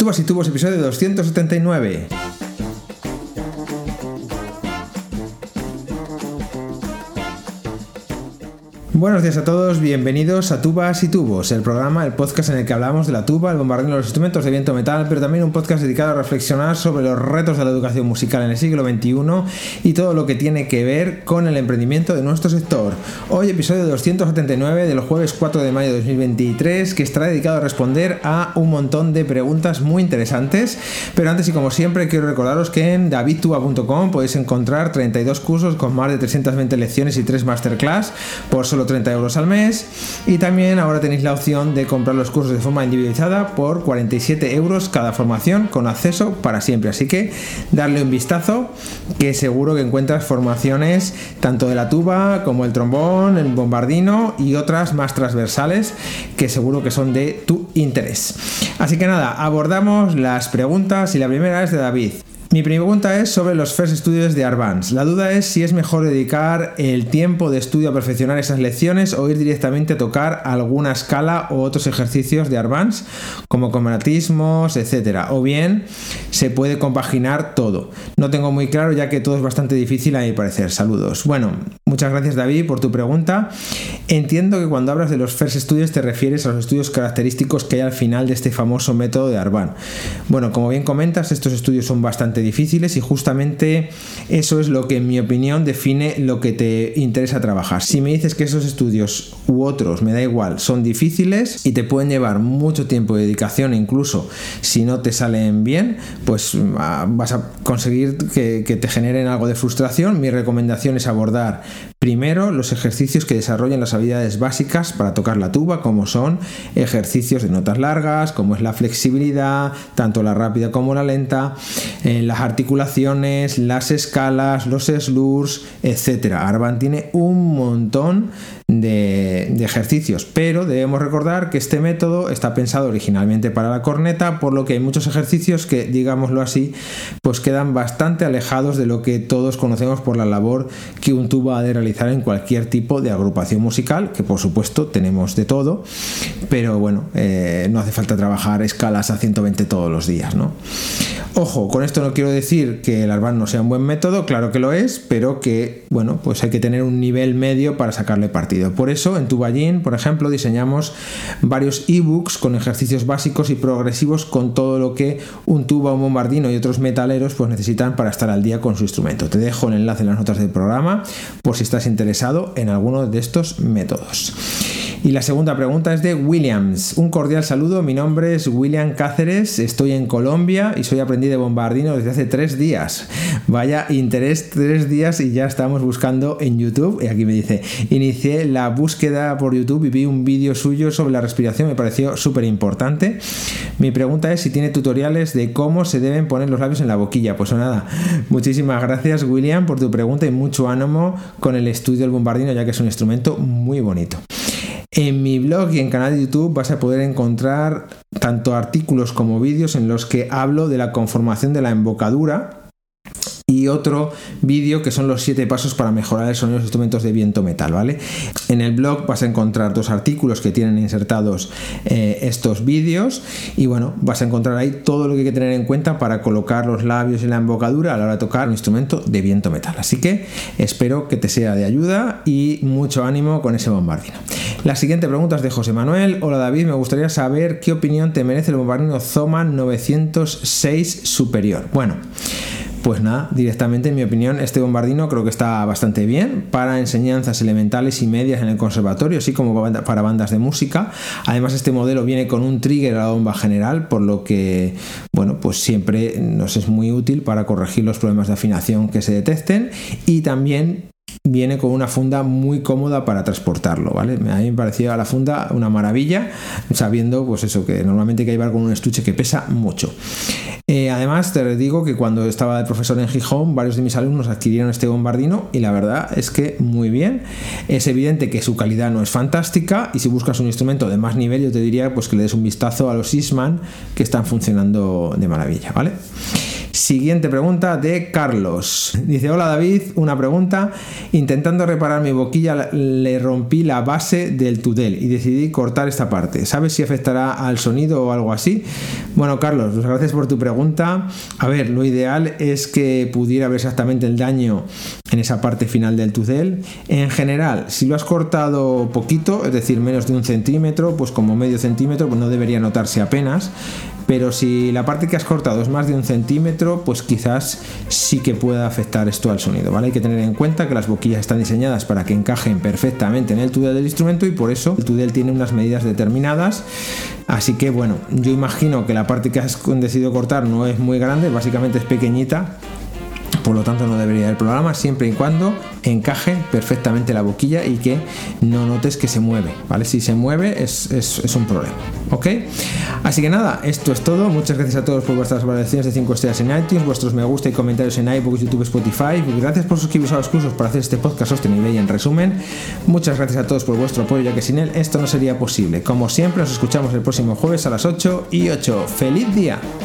Tubas y Tubos, episodio 279. Buenos días a todos, bienvenidos a Tubas y Tubos, el podcast en el que hablamos de la tuba, el bombardino de los instrumentos de viento metal, pero también un podcast dedicado a reflexionar sobre los retos de la educación musical en el siglo XXI y todo lo que tiene que ver con el emprendimiento de nuestro sector. Hoy episodio 279 del jueves 4 de mayo de 2023, que estará dedicado a responder a un montón de preguntas muy interesantes, pero antes y como siempre quiero recordaros que en davidtuba.com podéis encontrar 32 cursos con más de 320 lecciones y 3 masterclass por solo 30 euros al mes, y también ahora tenéis la opción de comprar los cursos de forma individualizada por 47 euros cada formación con acceso para siempre, así que darle un vistazo, que seguro que encuentras formaciones tanto de la tuba como el trombón, el bombardino y otras más transversales que seguro que son de tu interés. Así que nada, abordamos las preguntas y la primera es de David. Mi pregunta es sobre los First Studios de Advance. La duda es si es mejor dedicar el tiempo de estudio a perfeccionar esas lecciones o ir directamente a tocar alguna escala o otros ejercicios de Advance, como cromatismos, etc. O bien se puede compaginar todo. No tengo muy claro, ya que todo es bastante difícil a mi parecer. Saludos. Bueno, muchas gracias, David, por tu pregunta. Entiendo que cuando hablas de los First Studios te refieres a los estudios característicos que hay al final de este famoso método de Advance. Bueno, como bien comentas, estos estudios son bastante difíciles y justamente eso es lo que, en mi opinión, define lo que te interesa trabajar. Si me dices que esos estudios u otros, me da igual, son difíciles y te pueden llevar mucho tiempo de dedicación, incluso si no te salen bien, pues vas a conseguir que te generen algo de frustración. Mi recomendación es abordar primero los ejercicios que desarrollan las habilidades básicas para tocar la tuba, como son ejercicios de notas largas, como es la flexibilidad, tanto la rápida como la lenta, las articulaciones, las escalas, los slurs, etc. Advance tiene un montón de ejercicios, pero debemos recordar que este método está pensado originalmente para la corneta, por lo que hay muchos ejercicios que, digámoslo así, pues quedan bastante alejados de lo que todos conocemos por la labor que un tuba ha de realizar en cualquier tipo de agrupación musical, que por supuesto tenemos de todo, pero bueno, no hace falta trabajar escalas a 120 todos los días, ¿no? Ojo, con esto no quiero decir que el Advance no sea un buen método, claro que lo es, pero que, bueno, pues hay que tener un nivel medio para sacarle partido. Por eso, en Tuballin, por ejemplo, diseñamos varios ebooks con ejercicios básicos y progresivos con todo lo que un tuba, un bombardino y otros metaleros pues necesitan para estar al día con su instrumento. Te dejo el enlace en las notas del programa por si estás interesado en alguno de estos métodos. Y la segunda pregunta es de Williams. Un cordial saludo, mi nombre es William Cáceres, estoy en Colombia y soy aprendiz de bombardino desde hace 3 días. Vaya interés, 3 días y ya estamos buscando en YouTube. Y aquí me dice, inicié la búsqueda por YouTube y vi un vídeo suyo sobre la respiración, me pareció súper importante. Mi pregunta es si tiene tutoriales de cómo se deben poner los labios en la boquilla. Pues nada, muchísimas gracias, William, por tu pregunta y mucho ánimo con el estudio del bombardino, ya que es un instrumento muy bonito. En mi blog y en canal de YouTube vas a poder encontrar tanto artículos como vídeos en los que hablo de la conformación de la embocadura y otro vídeo que son los 7 pasos para mejorar el sonido de los instrumentos de viento metal, ¿vale? En el blog vas a encontrar 2 artículos que tienen insertados estos vídeos y bueno, vas a encontrar ahí todo lo que hay que tener en cuenta para colocar los labios en la embocadura a la hora de tocar un instrumento de viento metal. Así que espero que te sea de ayuda y mucho ánimo con ese bombardino. La siguiente pregunta es de José Manuel. Hola David, me gustaría saber qué opinión te merece el bombardino Zoman 906 Superior. Bueno, pues nada, directamente en mi opinión este bombardino creo que está bastante bien para enseñanzas elementales y medias en el conservatorio, así como para bandas de música. Además este modelo viene con un trigger a la bomba general, por lo que bueno, pues siempre nos es muy útil para corregir los problemas de afinación que se detecten, y también viene con una funda muy cómoda para transportarlo, ¿vale? A mí me parecía la funda una maravilla, sabiendo pues eso, que normalmente hay que llevar con un estuche que pesa mucho. Además te digo que cuando estaba de profesor en Gijón, varios de mis alumnos adquirieron este bombardino y la verdad es que muy bien. Es evidente que su calidad no es fantástica y si buscas un instrumento de más nivel yo te diría pues que le des un vistazo a los Eastman, que están funcionando de maravilla, ¿vale? Siguiente pregunta de Carlos. Dice: hola David, una pregunta. Intentando reparar mi boquilla le rompí la base del tudel y decidí cortar esta parte. ¿Sabes si afectará al sonido o algo así? Bueno, Carlos, pues gracias por tu pregunta. A ver, lo ideal es que pudiera ver exactamente el daño en esa parte final del tudel. En general, si lo has cortado poquito, es decir, menos de 1 centímetro, pues como medio centímetro, pues no debería notarse apenas. Pero si la parte que has cortado es más de 1 centímetro, pues quizás sí que pueda afectar esto al sonido, ¿vale? Hay que tener en cuenta que las boquillas están diseñadas para que encajen perfectamente en el tudel del instrumento y por eso el tudel tiene unas medidas determinadas. Así que bueno, yo imagino que la parte que has decidido cortar no es muy grande, básicamente es pequeñita. Por lo tanto no debería haber problema siempre y cuando encaje perfectamente la boquilla y que no notes que se mueve, ¿vale? Si se mueve es un problema, ¿ok? Así que nada, esto es todo. Muchas gracias a todos por vuestras valoraciones de 5 estrellas en iTunes, vuestros me gusta y comentarios en iVoox, YouTube, Spotify. Gracias por suscribiros a los cursos para hacer este podcast sostenible y en resumen. Muchas gracias a todos por vuestro apoyo, ya que sin él esto no sería posible. Como siempre, nos escuchamos el próximo jueves a las 8:08. ¡Feliz día!